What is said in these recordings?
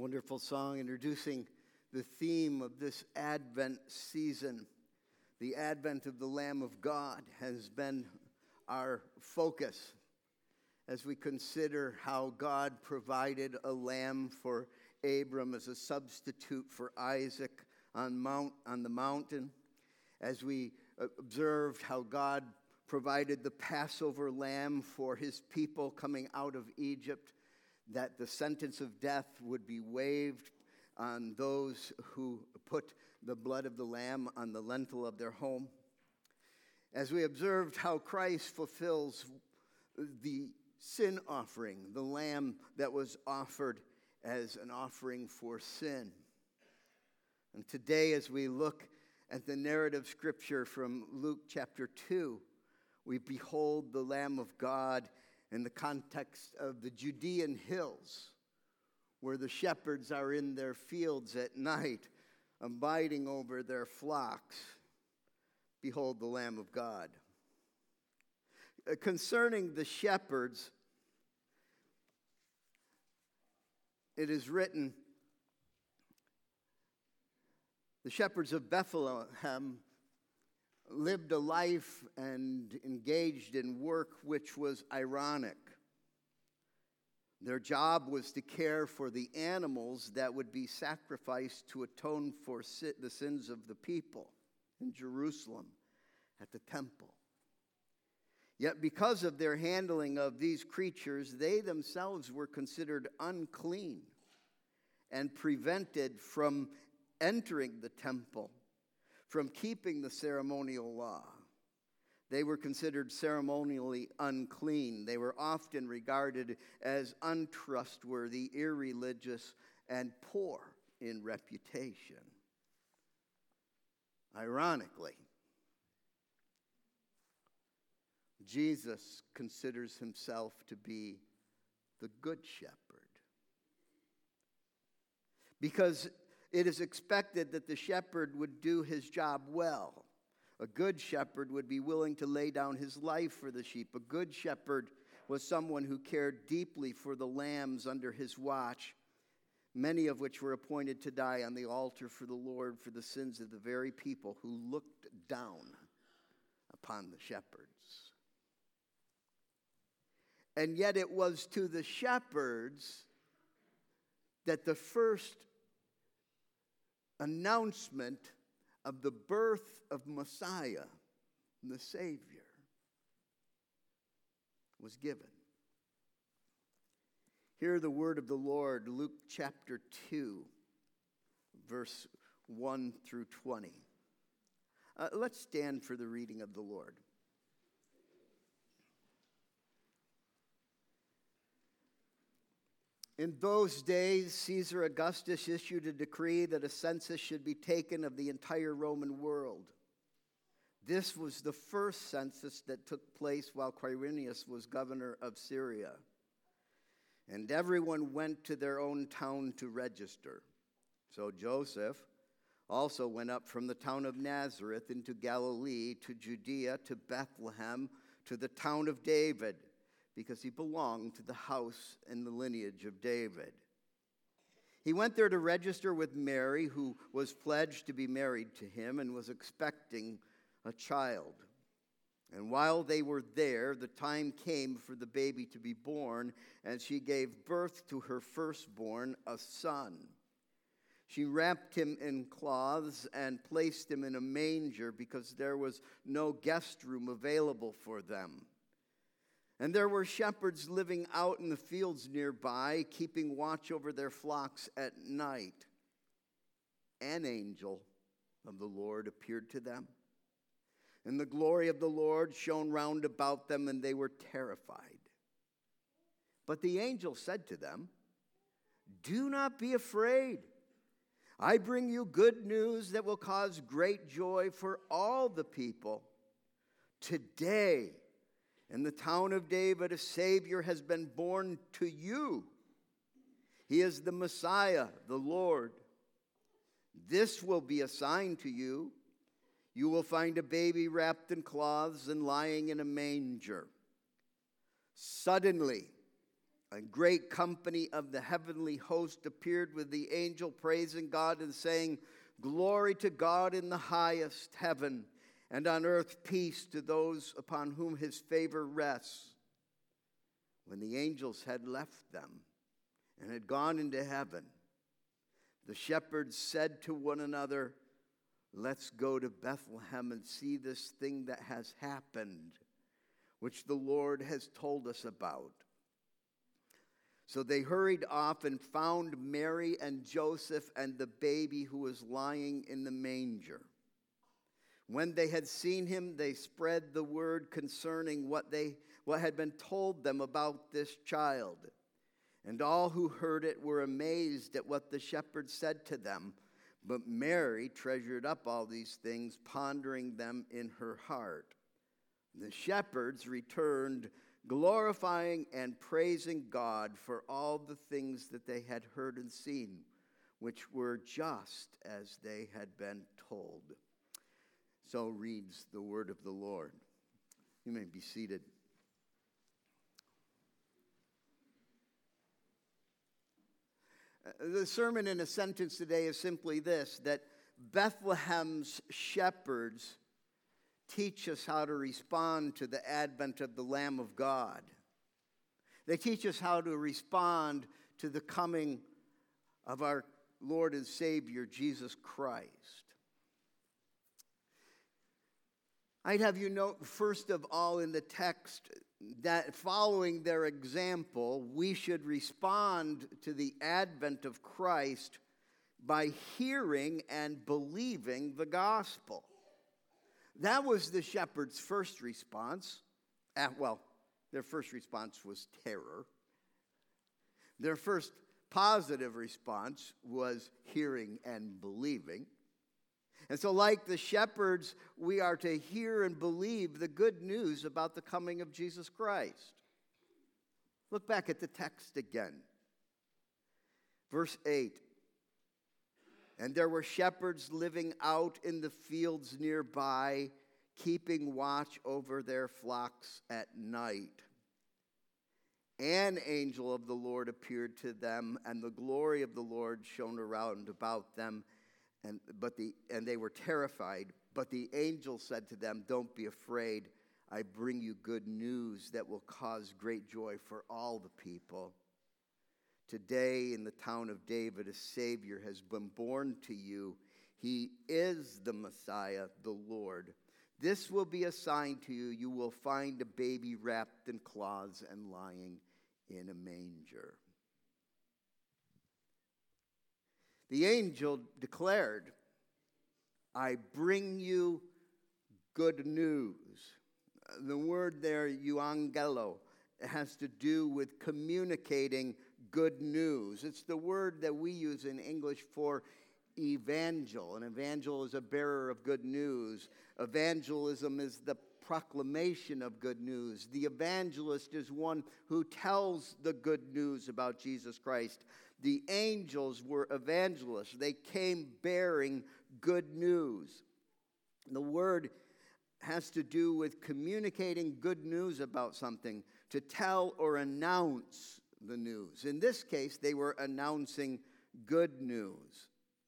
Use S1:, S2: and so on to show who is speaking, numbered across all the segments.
S1: Wonderful song introducing the theme of this Advent season. The advent of the Lamb of God has been our focus as we consider how God provided a lamb for Abram as a substitute for Isaac on the mountain, as we observed how God provided the Passover lamb for his people coming out of Egypt, that the sentence of death would be waived on those who put the blood of the lamb on the lintel of their home. As we observed how Christ fulfills the sin offering, the lamb that was offered as an offering for sin. And today, as we look at the narrative scripture from Luke chapter 2, we behold the Lamb of God in the context of the Judean hills, where the shepherds are in their fields at night, abiding over their flocks. Behold the Lamb of God. Concerning the shepherds, it is written, the shepherds of Bethlehem lived a life and engaged in work which was ironic. Their job was to care for the animals that would be sacrificed to atone for the sins of the people in Jerusalem at the temple. Yet because of their handling of these creatures, they themselves were considered unclean and prevented from entering the temple, from keeping the ceremonial law. They were considered ceremonially unclean. They were often regarded as untrustworthy, irreligious, and poor in reputation. Ironically, Jesus considers himself to be the good shepherd, because it is expected that the shepherd would do his job well. A good shepherd would be willing to lay down his life for the sheep. A good shepherd was someone who cared deeply for the lambs under his watch, many of which were appointed to die on the altar for the Lord for the sins of the very people who looked down upon the shepherds. And yet it was to the shepherds that the first announcement of the birth of Messiah, the Savior, was given. Hear the word of the Lord, Luke chapter 2, verse 1 through 20. Let's stand for the reading of the Lord. In those days, Caesar Augustus issued a decree that a census should be taken of the entire Roman world. This was the first census that took place while Quirinius was governor of Syria. And everyone went to their own town to register. So Joseph also went up from the town of Nazareth into Galilee, to Judea, to Bethlehem, to the town of David, because he belonged to the house and the lineage of David. He went there to register with Mary, who was pledged to be married to him and was expecting a child. And while they were there, the time came for the baby to be born, and she gave birth to her firstborn, a son. She wrapped him in cloths and placed him in a manger because there was no guest room available for them. And there were shepherds living out in the fields nearby, keeping watch over their flocks at night. An angel of the Lord appeared to them, and the glory of the Lord shone round about them, and they were terrified. But the angel said to them, "Do not be afraid. I bring you good news that will cause great joy for all the people. Today, in the town of David, a Savior has been born to you. He is the Messiah, the Lord. This will be a sign to you. You will find a baby wrapped in cloths and lying in a manger." Suddenly, a great company of the heavenly host appeared with the angel, praising God and saying, "Glory to God in the highest heaven, and on earth peace to those upon whom his favor rests." When the angels had left them and had gone into heaven, the shepherds said to one another, "Let's go to Bethlehem and see this thing that has happened, which the Lord has told us about." So they hurried off and found Mary and Joseph and the baby who was lying in the manger. When they had seen him, they spread the word concerning what had been told them about this child. And all who heard it were amazed at what the shepherds said to them. But Mary treasured up all these things, pondering them in her heart. The shepherds returned, glorifying and praising God for all the things that they had heard and seen, which were just as they had been told. So reads the word of the Lord. You may be seated. The sermon in a sentence today is simply this, that Bethlehem's shepherds teach us how to respond to the advent of the Lamb of God. They teach us how to respond to the coming of our Lord and Savior, Jesus Christ. I'd have you note, first of all, in the text, that following their example, we should respond to the advent of Christ by hearing and believing the gospel. That was the shepherds' first response. Their first response was terror. Their first positive response was hearing and believing. And so, like the shepherds, we are to hear and believe the good news about the coming of Jesus Christ. Look back at the text again. Verse 8. And there were shepherds living out in the fields nearby, keeping watch over their flocks at night. An angel of the Lord appeared to them, and the glory of the Lord shone around about them, and they were terrified. But the angel said to them, "Don't be afraid. I bring you good news that will cause great joy for all the people. Today in the town of David, a Savior has been born to you. He is the Messiah, the Lord. This will be a sign to you. You will find a baby wrapped in cloths and lying in a manger." The angel declared, "I bring you good news." The word there, euangelo, has to do with communicating good news. It's the word that we use in English for evangel. An evangel is a bearer of good news. Evangelism is the proclamation of good news. The evangelist is one who tells the good news about Jesus Christ. The angels were evangelists. They came bearing good news. The word has to do with communicating good news about something, to tell or announce the news. In this case, they were announcing good news.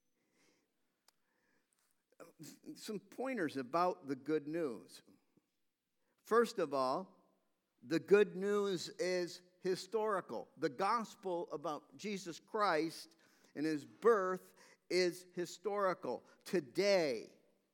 S1: Some pointers about the good news. First of all, the good news is historical. The gospel about Jesus Christ and his birth is historical. Today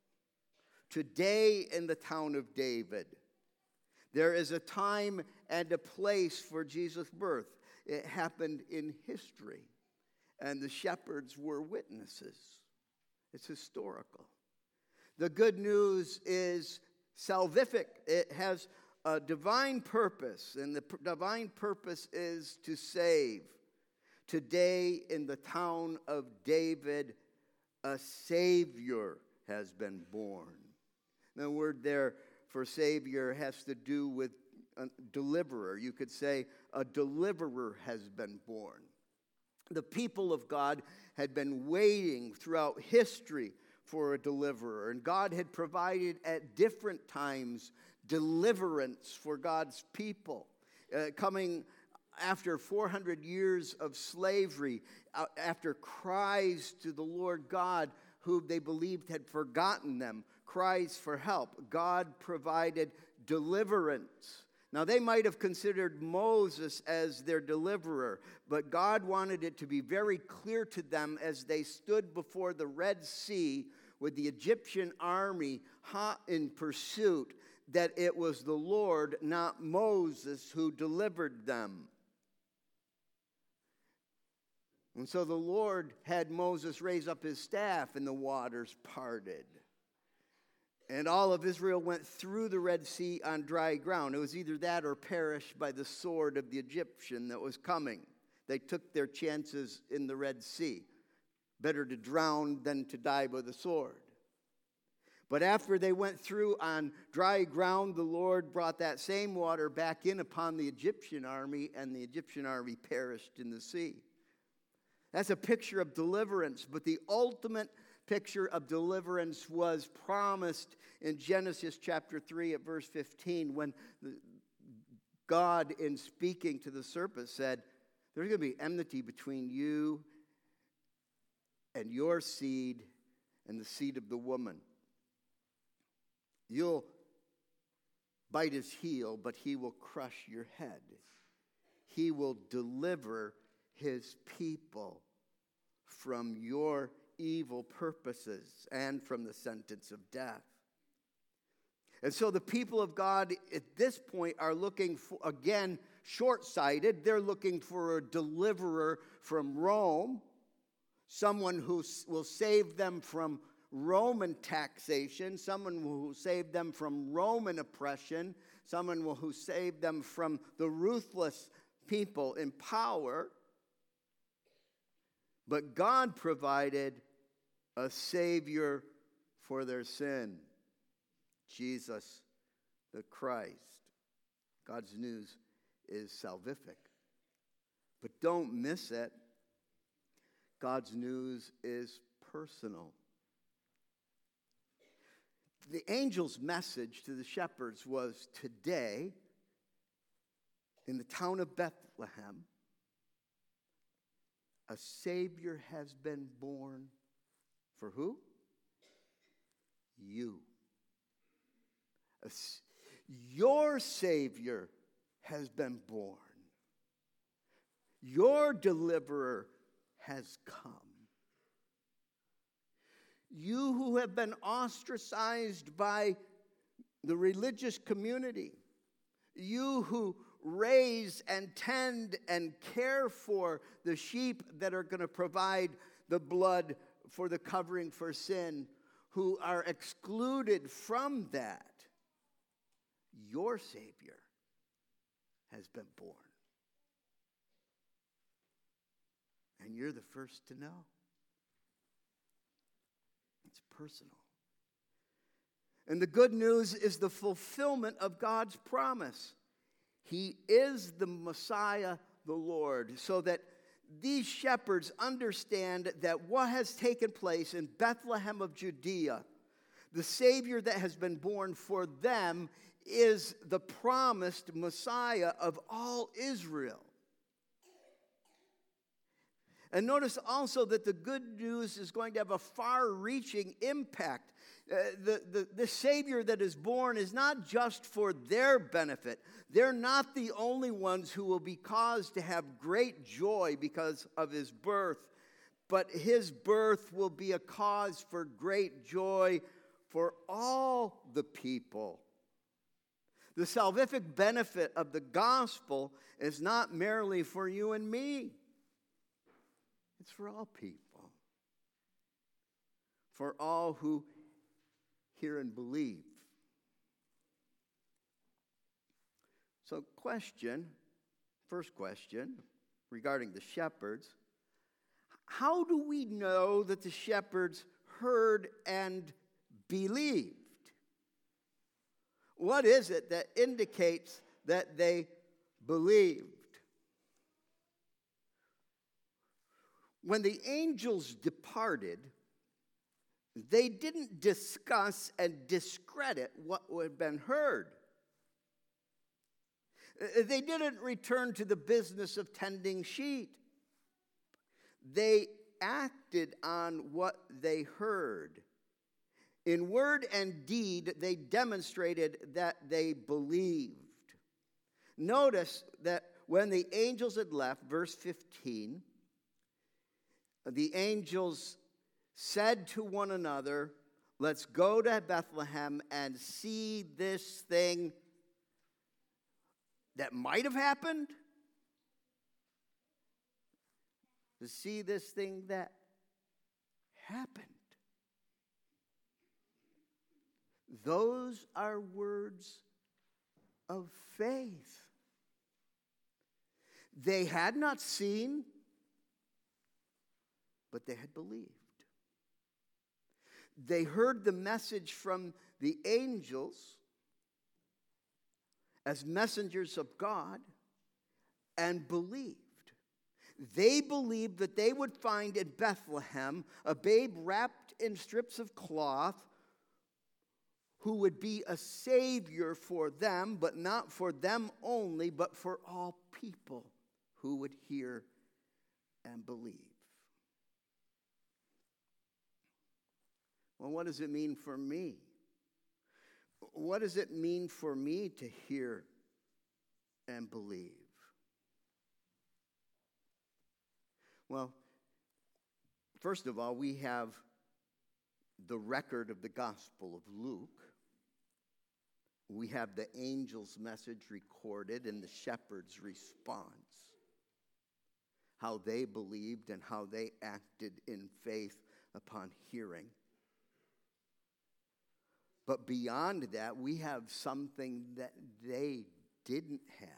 S1: in the town of David, there is a time and a place for Jesus' birth. It happened in history, and the shepherds were witnesses. It's historical. The good news is salvific. It has a divine purpose, and the divine purpose is to save. Today in the town of David, a Savior has been born. The word there for Savior has to do with a deliverer. You could say a deliverer has been born. The people of God had been waiting throughout history for a deliverer, and God had provided at different times deliverance for God's people. Coming after 400 years of slavery, after cries to the Lord God, who they believed had forgotten them, cries for help, God provided deliverance. Now, they might have considered Moses as their deliverer, but God wanted it to be very clear to them as they stood before the Red Sea with the Egyptian army hot in pursuit, that it was the Lord, not Moses, who delivered them. And so the Lord had Moses raise up his staff, and the waters parted. And all of Israel went through the Red Sea on dry ground. It was either that or perish by the sword of the Egyptian that was coming. They took their chances in the Red Sea. Better to drown than to die by the sword. But after they went through on dry ground, the Lord brought that same water back in upon the Egyptian army, and the Egyptian army perished in the sea. That's a picture of deliverance, but the ultimate picture of deliverance was promised in Genesis chapter 3 at verse 15, when God, in speaking to the serpent, said, there's going to be enmity between you and your seed and the seed of the woman. You'll bite his heel, but he will crush your head. He will deliver his people from your evil purposes and from the sentence of death. And so the people of God at this point are looking for, again, short-sighted. They're looking for a deliverer from Rome, someone who will save them from Roman taxation, someone who will save them from Roman oppression, someone who will save them from the ruthless people in power. But God provided a Savior for their sin, Jesus the Christ. God's news is salvific. But don't miss it. God's news is personal. The angel's message to the shepherds was, today, in the town of Bethlehem, a Savior has been born. For who? You. Your Savior has been born. Your deliverer has come. You who have been ostracized by the religious community, you who raise and tend and care for the sheep that are going to provide the blood for the covering for sin, who are excluded from that, your Savior has been born. And you're the first to know. It's personal. And the good news is the fulfillment of God's promise. He is the Messiah, the Lord, so that these shepherds understand that what has taken place in Bethlehem of Judea, the Savior that has been born for them, is the promised Messiah of all Israel. And notice also that the good news is going to have a far-reaching impact. The Savior that is born is not just for their benefit. They're not the only ones who will be caused to have great joy because of his birth, but his birth will be a cause for great joy for all the people. The salvific benefit of the gospel is not merely for you and me. It's for all people. For all who hear and believe. So first question regarding the shepherds. How do we know that the shepherds heard and believed? What is it that indicates that they believed? When the angels departed, they didn't discuss and discredit what had been heard. They didn't return to the business of tending sheep. They acted on what they heard. In word and deed, they demonstrated that they believed. Notice that when the angels had left, verse 15, the angels said to one another, let's go to Bethlehem and see this thing that might have happened. To see this thing that happened. Those are words of faith. They had not seen, but they had believed. They heard the message from the angels as messengers of God and believed. They believed that they would find in Bethlehem a babe wrapped in strips of cloth who would be a savior for them, but not for them only, but for all people who would hear and believe. Well, what does it mean for me? What does it mean for me to hear and believe? Well, first of all, we have the record of the Gospel of Luke. We have the angel's message recorded and the shepherd's response, how they believed and how they acted in faith upon hearing. But beyond that, we have something that they didn't have.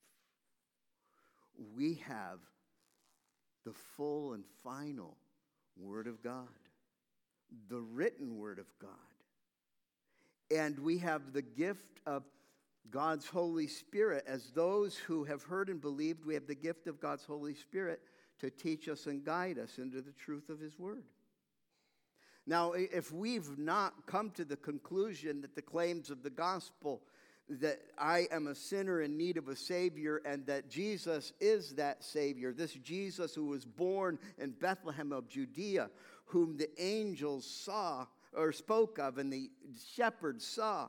S1: We have the full and final Word of God, the written Word of God. And we have the gift of God's Holy Spirit. As those who have heard and believed, we have the gift of God's Holy Spirit to teach us and guide us into the truth of His Word. Now, if we've not come to the conclusion that the claims of the gospel, that I am a sinner in need of a Savior and that Jesus is that Savior, this Jesus who was born in Bethlehem of Judea, whom the angels saw or spoke of and the shepherds saw,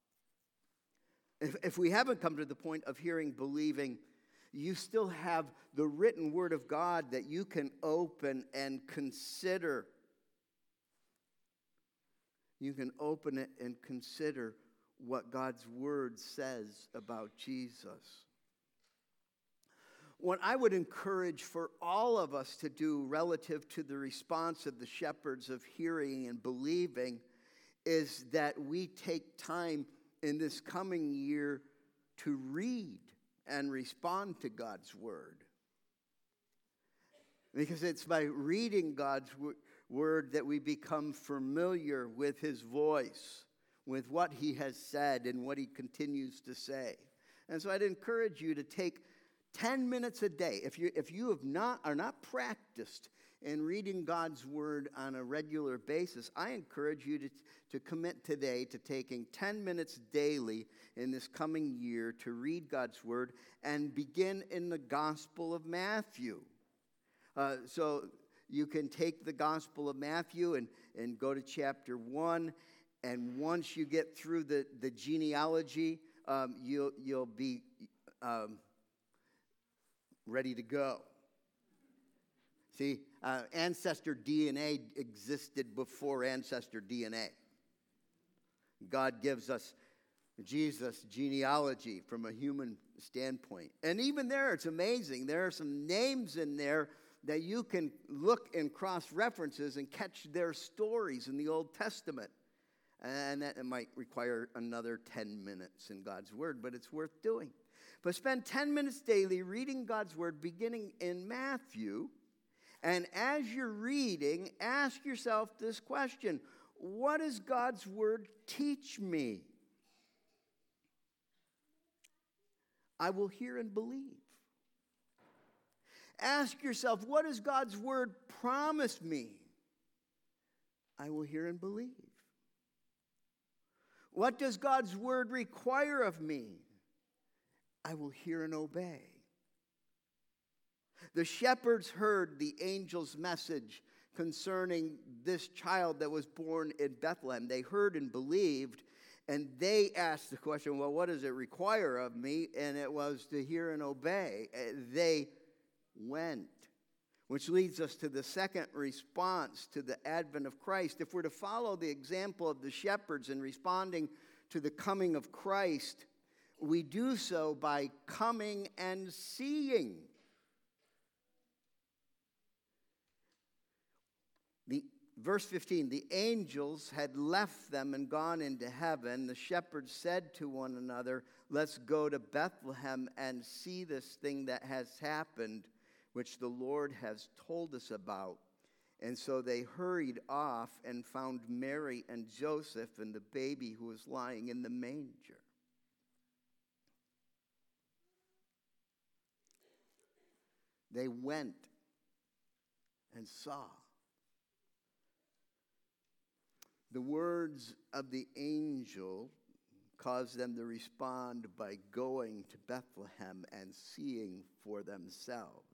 S1: if we haven't come to the point of hearing, believing, you still have the written Word of God that you can open and consider. You can open it and consider what God's Word says about Jesus. What I would encourage for all of us to do relative to the response of the shepherds of hearing and believing is that we take time in this coming year to read and respond to God's Word. Because it's by reading God's Word that we become familiar with His voice, with what He has said and what He continues to say. And so I'd encourage you to take 10 minutes a day. If you are not practiced in reading God's Word on a regular basis, I encourage you to commit today to taking 10 minutes daily in this coming year to read God's Word and begin in the Gospel of Matthew. So you can take the Gospel of Matthew and go to chapter 1, and once you get through the genealogy, you'll be ready to go. See, ancestor DNA existed before ancestor DNA. God gives us Jesus' genealogy from a human standpoint. And even there, it's amazing. There are some names in there that you can look in cross-references and catch their stories in the Old Testament. And that might require another 10 minutes in God's Word, but it's worth doing. But spend 10 minutes daily reading God's Word, beginning in Matthew. And as you're reading, ask yourself this question: what does God's Word teach me? I will hear and believe. Ask yourself, what does God's Word promise me? I will hear and believe. What does God's Word require of me? I will hear and obey. The shepherds heard the angel's message concerning this child that was born in Bethlehem. They heard and believed, and they asked the question, well, what does it require of me? And it was to hear and obey. They went, which leads us to the second response to the advent of Christ. If we're to follow the example of the shepherds in responding to the coming of Christ, we do so by coming and seeing. Verse 15, the angels had left them and gone into heaven. The shepherds said to one another, let's go to Bethlehem and see this thing that has happened, which the Lord has told us about. And so they hurried off and found Mary and Joseph and the baby who was lying in the manger. They went and saw. The words of the angel caused them to respond by going to Bethlehem and seeing for themselves.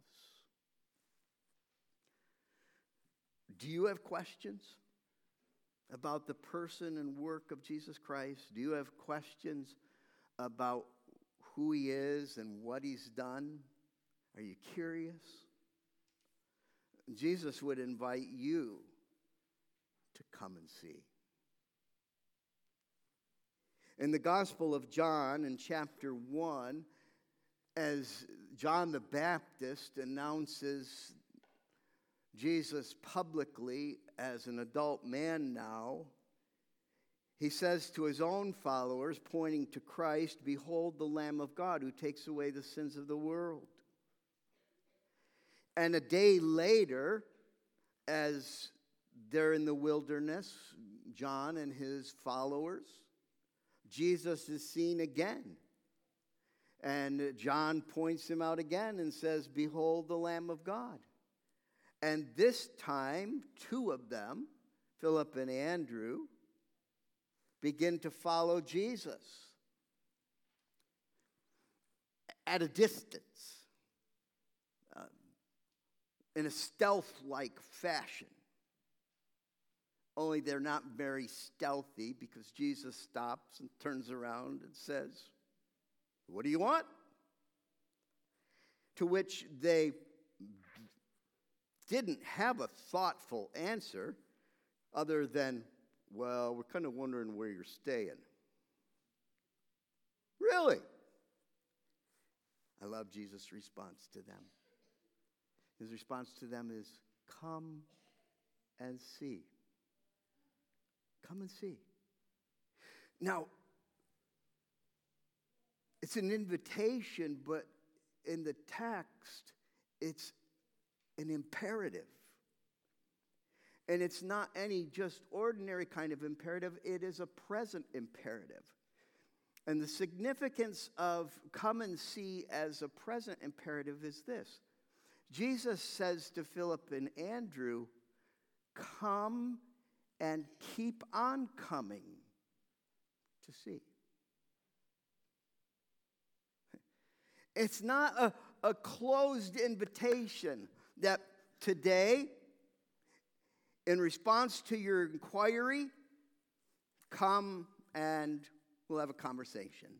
S1: Do you have questions about the person and work of Jesus Christ? Do you have questions about who he is and what he's done? Are you curious? Jesus would invite you to come and see. In the Gospel of John, in chapter 1, as John the Baptist announces Jesus publicly as an adult man now, he says to his own followers, pointing to Christ, behold the Lamb of God who takes away the sins of the world. And a day later, as they're in the wilderness, John and his followers, Jesus is seen again. And John points him out again and says, behold the Lamb of God. And this time, two of them, Philip and Andrew, begin to follow Jesus at a distance, in a stealth-like fashion. Only they're not very stealthy, because Jesus stops and turns around and says, what do you want? To which they didn't have a thoughtful answer other than, well, we're kind of wondering where you're staying. Really? I love Jesus' response to them. His response to them is, come and see. Come and see. Now, it's an invitation, but in the text, it's an imperative. And it's not any just ordinary kind of imperative. It is a present imperative. And the significance of come and see as a present imperative is this. Jesus says to Philip and Andrew, come and keep on coming to see. It's not a closed invitation that today, in response to your inquiry, come and we'll have a conversation.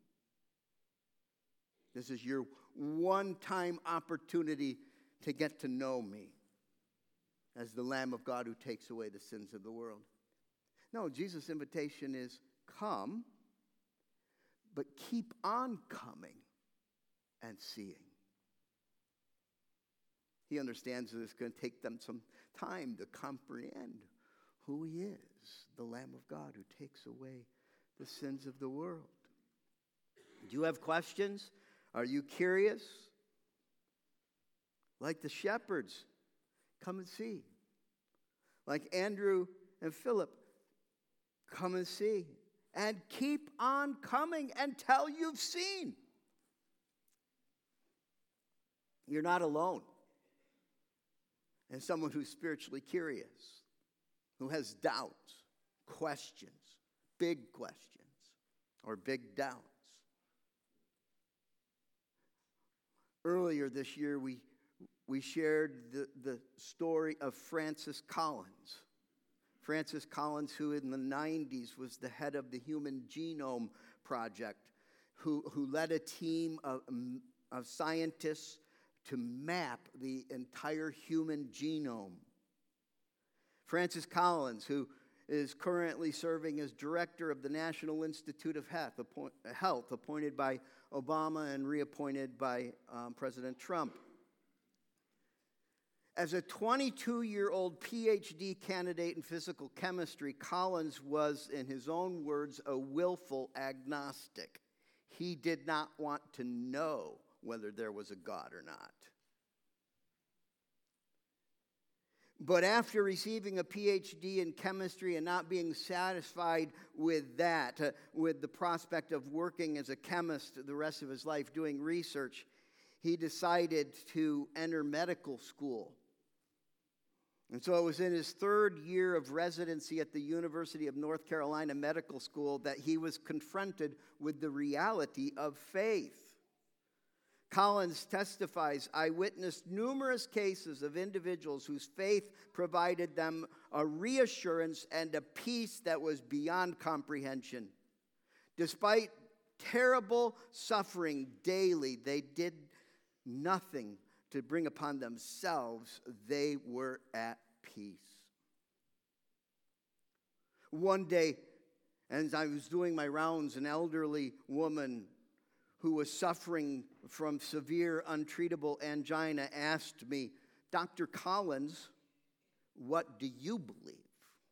S1: This is your one-time opportunity to get to know me as the Lamb of God who takes away the sins of the world. No, Jesus' invitation is come, but keep on coming and seeing. He understands that it's going to take them some time to comprehend who he is, the Lamb of God who takes away the sins of the world. Do you have questions? Are you curious? Like the shepherds, come and see. Like Andrew and Philip, come and see. And keep on coming until you've seen. You're not alone. And someone who's spiritually curious, who has doubts, questions, or big doubts. Earlier this year, we shared the story of Francis Collins. Francis Collins, who in the 90s was the head of the Human Genome Project, who led a team of scientists to map the entire human genome. Francis Collins, who is currently serving as director of the National Institute of Health, appointed by Obama and reappointed by President Trump. As a 22-year-old PhD candidate in physical chemistry, Collins was, in his own words, a willful agnostic. He did not want to know whether there was a God or not. But after receiving a PhD in chemistry and not being satisfied with that, with the prospect of working as a chemist the rest of his life doing research, he decided to enter medical school. And so it was in his third year of residency at the University of North Carolina Medical School that he was confronted with the reality of faith. Collins testifies, "I witnessed numerous cases of individuals whose faith provided them a reassurance and a peace that was beyond comprehension. Despite terrible suffering daily, they did nothing to bring upon themselves. They were at peace." One day, as I was doing my rounds, an elderly woman who was suffering from severe, untreatable angina asked me, "Dr. Collins, what do you believe?"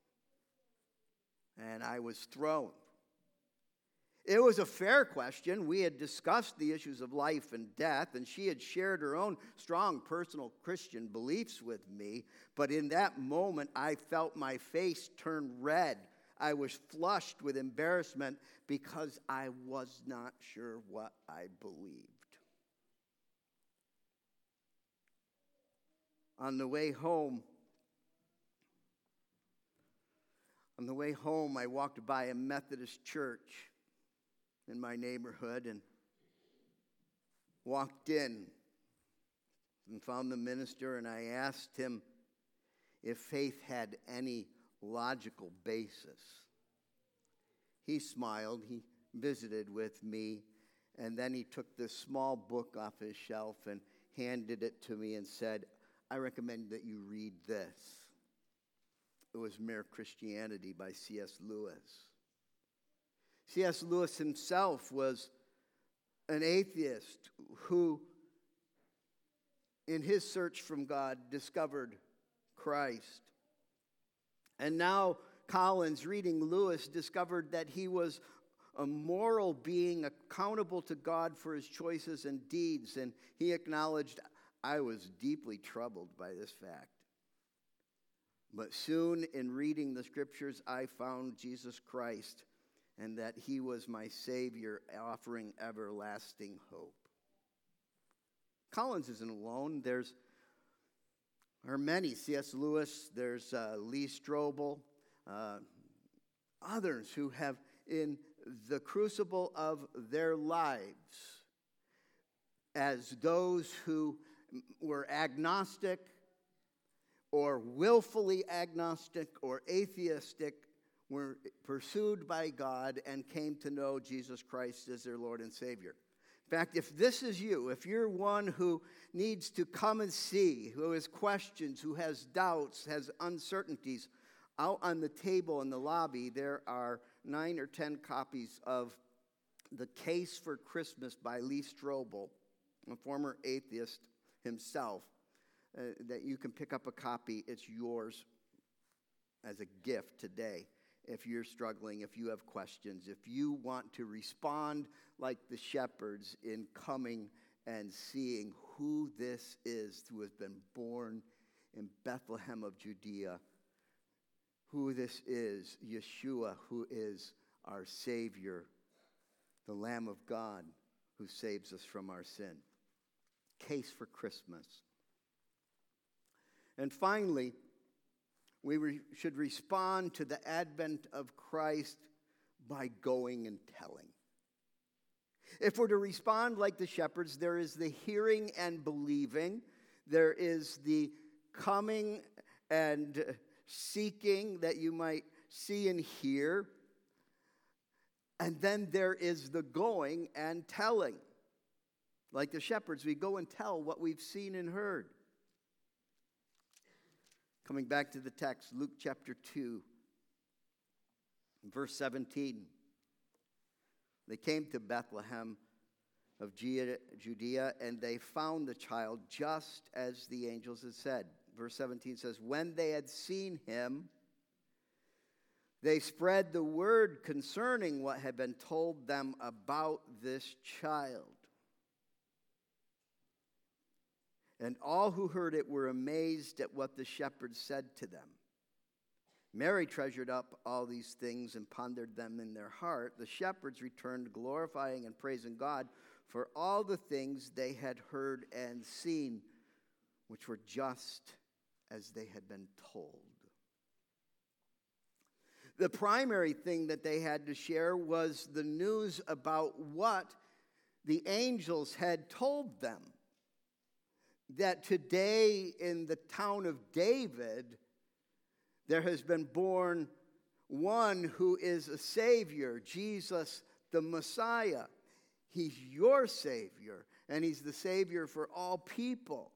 S1: And I was thrown. It was a fair question. We had discussed the issues of life and death, and she had shared her own strong personal Christian beliefs with me. But in that moment, I felt my face turn red. I was flushed with embarrassment because I was not sure what I believed. On the way home, I walked by a Methodist church in my neighborhood and walked in and found the minister, and I asked him if faith had any logical basis. He smiled, he visited with me, and then he took this small book off his shelf and handed it to me and said, "I recommend that you read this." It was Mere Christianity by C.S. Lewis. C.S. Lewis himself was an atheist who, in his search from God, discovered Christ. And now Collins, reading Lewis, discovered that he was a moral being accountable to God for his choices and deeds, and he acknowledged, "I was deeply troubled by this fact. But soon in reading the scriptures, I found Jesus Christ, and that he was my Savior, offering everlasting hope." Collins isn't alone. There are many. C.S. Lewis, there's Lee Strobel, others who have, in the crucible of their lives, as those who were agnostic or willfully agnostic or atheistic, were pursued by God and came to know Jesus Christ as their Lord and Savior. In fact, if this is you, if you're one who needs to come and see, who has questions, who has doubts, has uncertainties, out on the table in the lobby, there are 9 or 10 copies of The Case for Christmas by Lee Strobel, a former atheist himself, that you can pick up a copy. It's yours as a gift today. If you're struggling, if you have questions, if you want to respond like the shepherds in coming and seeing who this is who has been born in Bethlehem of Judea, who this is, Yeshua, who is our Savior, the Lamb of God who saves us from our sin. Case for Christmas. And finally, we should respond to the advent of Christ by going and telling. If we're to respond like the shepherds, there is the hearing and believing. There is the coming and seeking that you might see and hear. And then there is the going and telling. Like the shepherds, we go and tell what we've seen and heard. Coming back to the text, Luke chapter 2, verse 17. They came to Bethlehem of Judea, and they found the child just as the angels had said. Verse 17 says, when they had seen him, they spread the word concerning what had been told them about this child. And all who heard it were amazed at what the shepherds said to them. Mary treasured up all these things and pondered them in their heart. The shepherds returned, glorifying and praising God for all the things they had heard and seen, which were just as they had been told. The primary thing that they had to share was the news about what the angels had told them. That today in the town of David, there has been born one who is a Savior, Jesus the Messiah. He's your Savior, and He's the Savior for all people.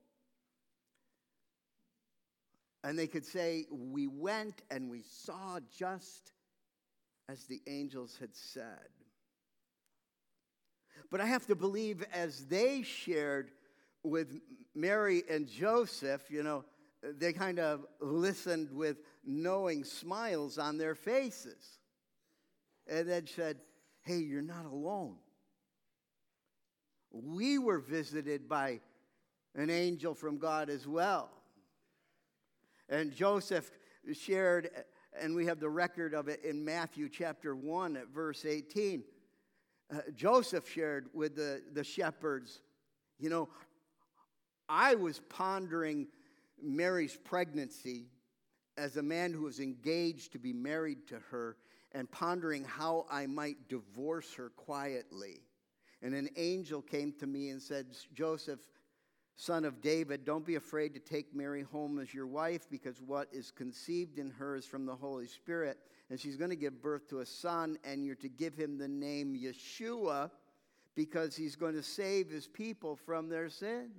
S1: And they could say, we went and we saw just as the angels had said. But I have to believe as they shared with Mary and Joseph, they kind of listened with knowing smiles on their faces. And then said, hey, you're not alone. We were visited by an angel from God as well. And Joseph shared, and we have the record of it in Matthew chapter 1 at verse 18. Joseph shared with the shepherds, I was pondering Mary's pregnancy as a man who was engaged to be married to her and pondering how I might divorce her quietly. And an angel came to me and said, Joseph, son of David, don't be afraid to take Mary home as your wife, because what is conceived in her is from the Holy Spirit. And she's going to give birth to a son, and you're to give him the name Yeshua, because he's going to save his people from their sins.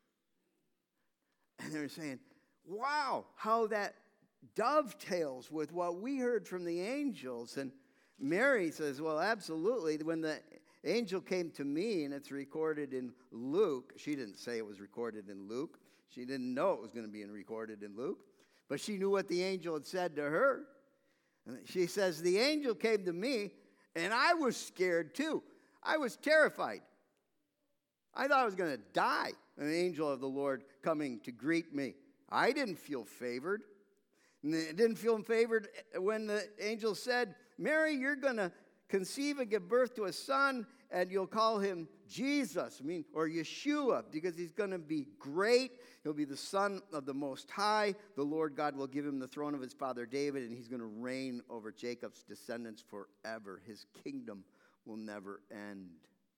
S1: And they're saying, wow, how that dovetails with what we heard from the angels. And Mary says, well, absolutely. When the angel came to me, and it's recorded in Luke. She didn't say it was recorded in Luke. She didn't know it was going to be recorded in Luke. But she knew what the angel had said to her. And she says, the angel came to me, and I was scared too. I was terrified. I thought I was going to die. An angel of the Lord coming to greet me. I didn't feel favored. And I didn't feel favored when the angel said, Mary, you're going to conceive and give birth to a son, and you'll call him Jesus, or Yeshua, because he's going to be great. He'll be the Son of the Most High. The Lord God will give him the throne of his father David, and he's going to reign over Jacob's descendants forever. His kingdom will never end.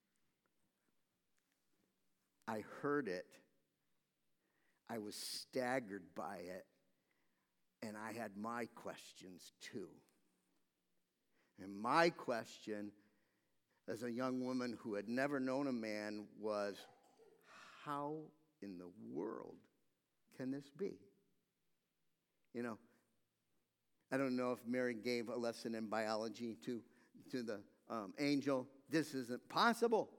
S1: I heard it. I was staggered by it. And I had my questions too. And my question as a young woman who had never known a man was, how in the world can this be? I don't know if Mary gave a lesson in biology to the angel. This isn't possible.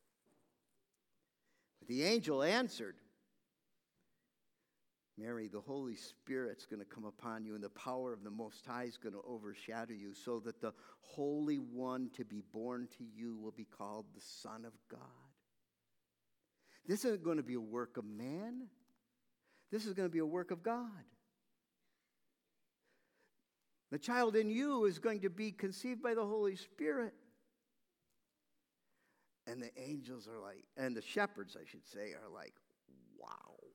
S1: But the angel answered, Mary, the Holy Spirit's going to come upon you, and the power of the Most High is going to overshadow you, so that the Holy One to be born to you will be called the Son of God. This isn't going to be a work of man. This is going to be a work of God. The child in you is going to be conceived by the Holy Spirit. And the angels are like, and the shepherds, I should say, are like, wow.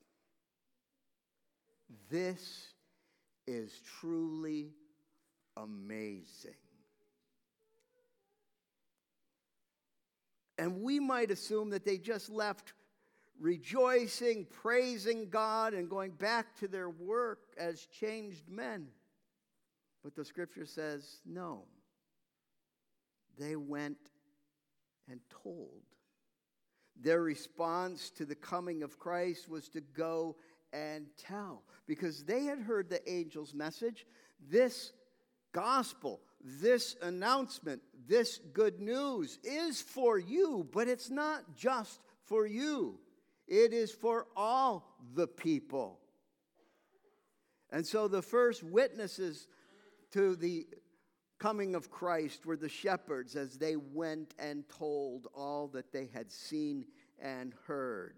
S1: This is truly amazing. And we might assume that they just left rejoicing, praising God, and going back to their work as changed men. But the scripture says, no. They went and told. Their response to the coming of Christ was to go and tell, because they had heard the angel's message. This gospel, this announcement, this good news is for you, but it's not just for you. It is for all the people. And so the first witnesses to the coming of Christ were the shepherds as they went and told all that they had seen and heard.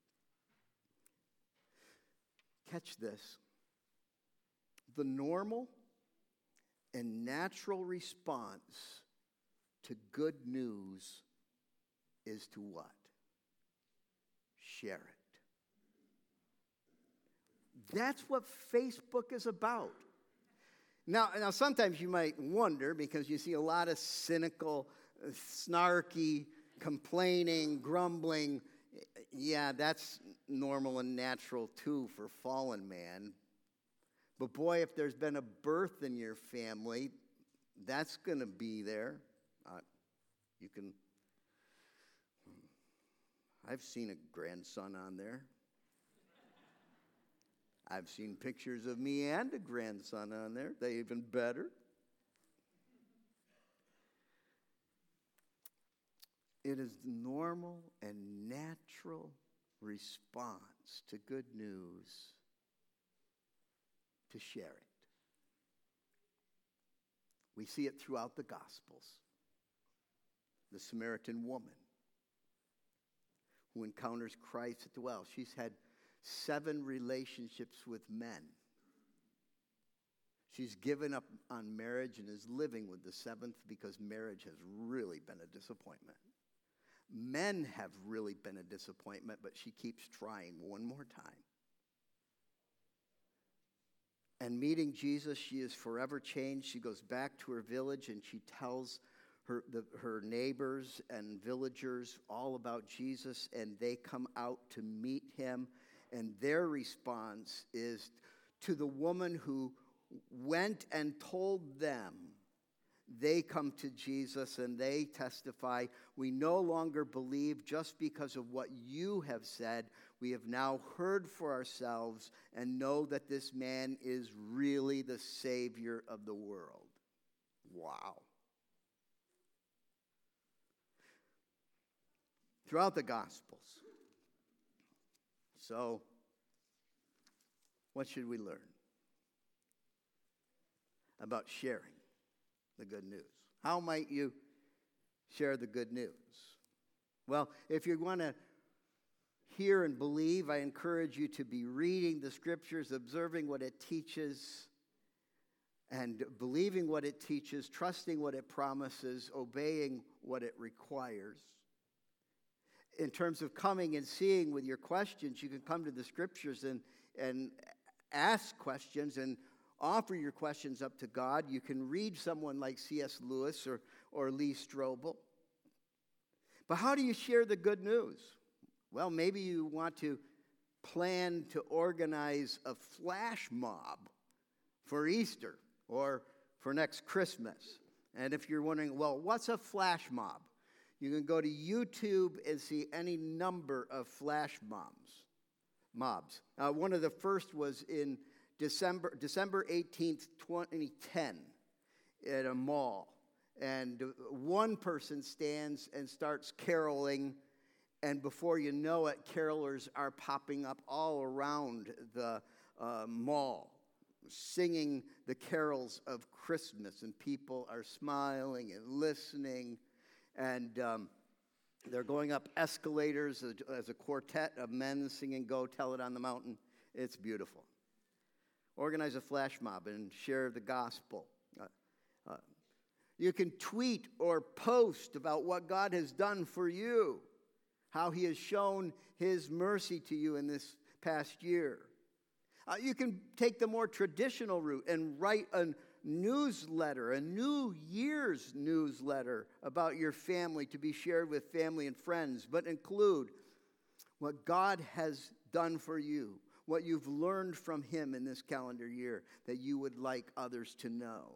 S1: Catch this. The normal and natural response to good news is to what? Share it. That's what Facebook is about. Now, sometimes you might wonder, because you see a lot of cynical, snarky, complaining, grumbling. Yeah, that's normal and natural too for fallen man. But boy, if there's been a birth in your family, that's going to be there. I've seen a grandson on there. I've seen pictures of me and a grandson on there. They're even better. It is the normal and natural response to good news to share it. We see it throughout the Gospels. The Samaritan woman who encounters Christ at the well. She's had 7 relationships with men. She's given up on marriage and is living with the 7th because marriage has really been a disappointment. Men have really been a disappointment, but she keeps trying one more time. And meeting Jesus, she is forever changed. She goes back to her village and she tells her neighbors and villagers all about Jesus, and they come out to meet him. And their response is to the woman who went and told them. They come to Jesus and they testify, we no longer believe just because of what you have said. We have now heard for ourselves and know that this man is really the Savior of the world. Wow. Throughout the Gospels. So, what should we learn about sharing the good news? How might you share the good news? Well, if you want to hear and believe, I encourage you to be reading the scriptures, observing what it teaches, and believing what it teaches, trusting what it promises, obeying what it requires. In terms of coming and seeing with your questions, you can come to the scriptures and ask questions and offer your questions up to God. You can read someone like C.S. Lewis or Lee Strobel. But how do you share the good news? Well, maybe you want to plan to organize a flash mob for Easter or for next Christmas. And if you're wondering, well, what's a flash mob? You can go to YouTube and see any number of flash mobs. One of the first was in December 18th, 2010 at a mall. And one person stands and starts caroling, and before you know it, carolers are popping up all around the mall, singing the carols of Christmas, and people are smiling and listening. And they're going up escalators as a quartet of men singing Go Tell It on the Mountain. It's beautiful. Organize a flash mob and share the gospel. You can tweet or post about what God has done for you, how he has shown his mercy to you in this past year. You can take the more traditional route and write an newsletter, a New Year's newsletter about your family to be shared with family and friends, but include what God has done for you, what you've learned from him in this calendar year that you would like others to know.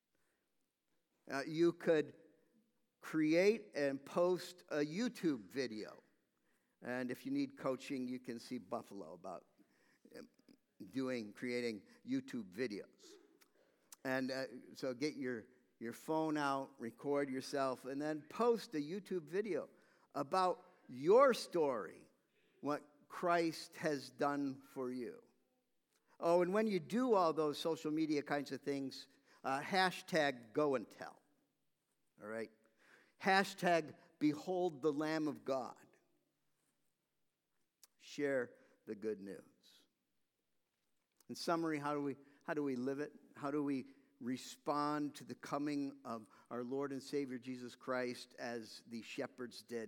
S1: You could create and post a YouTube video. And if you need coaching, you can see Buffalo about creating YouTube videos. And so get your phone out, record yourself, and then post a YouTube video about your story, what Christ has done for you. Oh, and when you do all those social media kinds of things, hashtag go and tell. All right? Hashtag behold the Lamb of God. Share the good news. In summary, how do we live it? How do we respond to the coming of our Lord and Savior Jesus Christ as the shepherds did?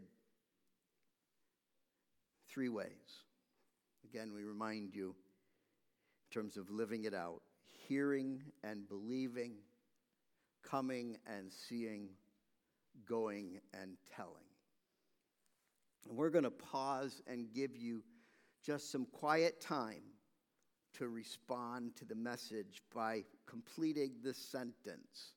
S1: 3 ways. Again, we remind you in terms of living it out: hearing and believing, coming and seeing, going and telling. And we're going to pause and give you just some quiet time to respond to the message by completing this sentence.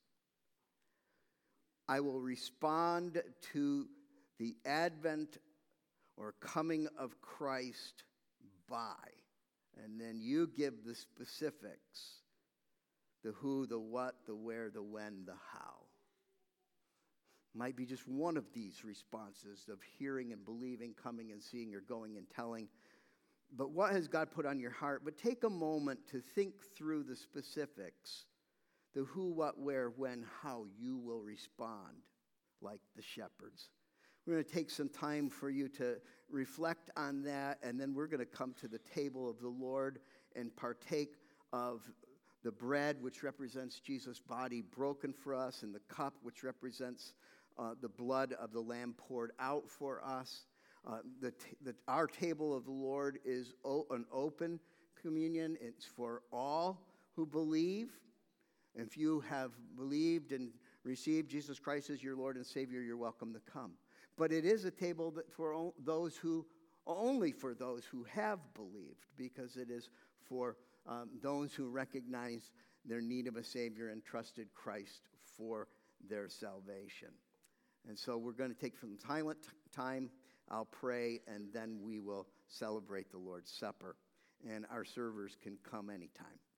S1: I will respond to the advent or coming of Christ by. And then you give the specifics: the who, the what, the where, the when, the how. Might be just one of these responses of hearing and believing, coming and seeing, or going and telling. But what has God put on your heart? But take a moment to think through the specifics: the who, what, where, when, how you will respond like the shepherds. We're going to take some time for you to reflect on that, and then we're going to come to the table of the Lord and partake of the bread, which represents Jesus' body broken for us, and the cup, which represents the blood of the Lamb poured out for us. Our table of the Lord is an open communion. It's for all who believe. If you have believed and received Jesus Christ as your Lord and Savior, you're welcome to come. But it is a table that only for those who have believed, because it is for those who recognize their need of a Savior and trusted Christ for their salvation. And so we're going to take some silent time. I'll pray, and then we will celebrate the Lord's Supper. And our servers can come anytime.